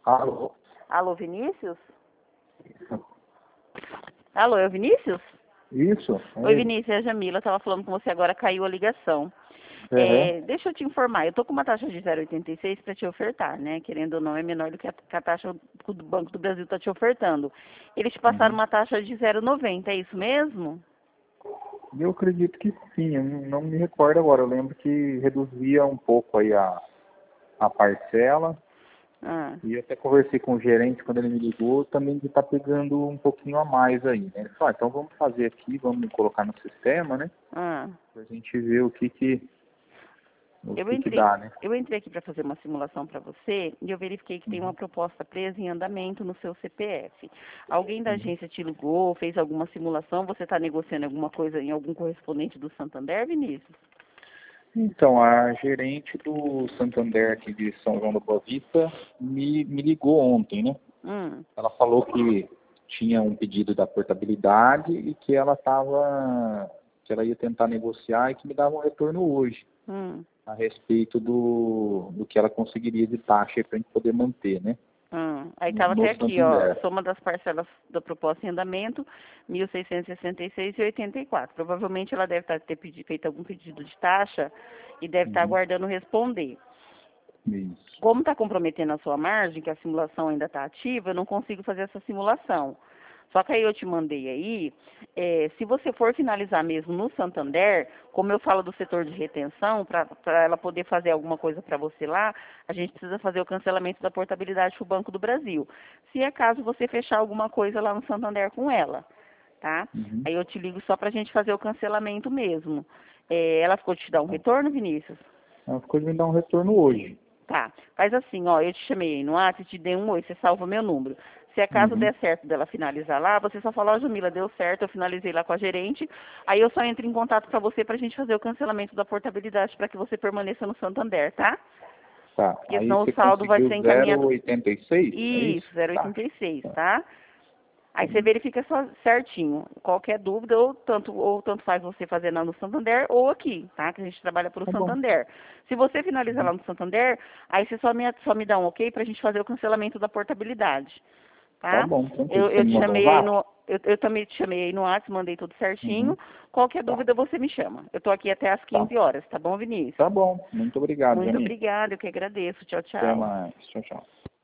Alô? Alô, Vinícius? Alô, é o Vinícius? Isso? Oi, Vinícius, é a Jamila. Eu tava falando com você agora, caiu a ligação. Uhum. Deixa eu te informar, eu tô com uma taxa de 0,86 para te ofertar, né? Querendo ou não, é menor do que a taxa que o Banco do Brasil está te ofertando. Eles te passaram uma taxa de 0,90, é isso mesmo? Eu acredito que sim, eu não me recordo agora. Eu lembro que reduzia um pouco aí a parcela. Ah. E eu até conversei com o gerente quando ele me ligou, também de estar pegando um pouquinho a mais aí, né? Ele falou, então vamos fazer aqui, vamos colocar no sistema, né? Ah. Pra gente ver o que Eu dá, né? entrei aqui para fazer uma simulação para você e eu verifiquei que tem uma proposta presa em andamento no seu CPF. Alguém da Uhum. agência te ligou, fez alguma simulação? Você está negociando alguma coisa em algum correspondente do Santander, Vinícius? Então, a gerente do Santander aqui de São João da Boa Vista me ligou ontem, né? Ela falou que tinha um pedido da portabilidade e que que ela ia tentar negociar e que me dava um retorno hoje a respeito do que ela conseguiria de taxa para a gente poder manter, né? Aí estava até No aqui, ó, Santander. soma das parcelas da proposta em andamento, 1.666,84. Provavelmente ela deve ter feito algum pedido de taxa e deve estar Uhum. aguardando responder. Isso. Como está comprometendo a sua margem, que a simulação ainda está ativa, eu não consigo fazer essa simulação. Só que aí eu te mandei aí, se você for finalizar mesmo no Santander, como eu falo do setor de retenção, para ela poder fazer alguma coisa para você lá, a gente precisa fazer o cancelamento da portabilidade para o Banco do Brasil. Se é caso você fechar alguma coisa lá no Santander com ela, tá? Uhum. Aí eu te ligo só para a gente fazer o cancelamento mesmo. Ela ficou de te dar um retorno, Vinícius? Ela ficou de me dar um retorno hoje. Tá, faz assim, ó, eu te chamei aí no WhatsApp, te dei um oi, você salva meu número. Se é caso Uhum. der certo dela finalizar lá, você só fala, ó, Jamila, deu certo, eu finalizei lá com a gerente, aí eu só entro em contato com você pra gente fazer o cancelamento da portabilidade para que você permaneça no Santander, tá? Tá. Porque Aí senão o você saldo vai conseguiu ser encaminhado. 0,86, é Isso, isso? Tá. 0,86, tá? Aí você Uhum. verifica só certinho. Qualquer dúvida, ou tanto faz você fazer lá no Santander ou aqui, tá? Que a gente trabalha por o Tá bom. Santander. Se você finalizar Uhum. lá no Santander, aí você só me dá um ok pra gente fazer o cancelamento da portabilidade, Tá tá? bom, tranquilo. Você Eu me te mandou um chamei aí zap? no. Eu também te chamei aí no WhatsApp, mandei tudo certinho. Uhum. Qualquer Tá. dúvida você me chama. Eu tô aqui até às Tá. 15 horas, tá bom, Vinícius? Tá bom. Muito obrigado, Muito Jamil. obrigada, eu que agradeço. Tchau, Até tchau. mais. Tchau, tchau.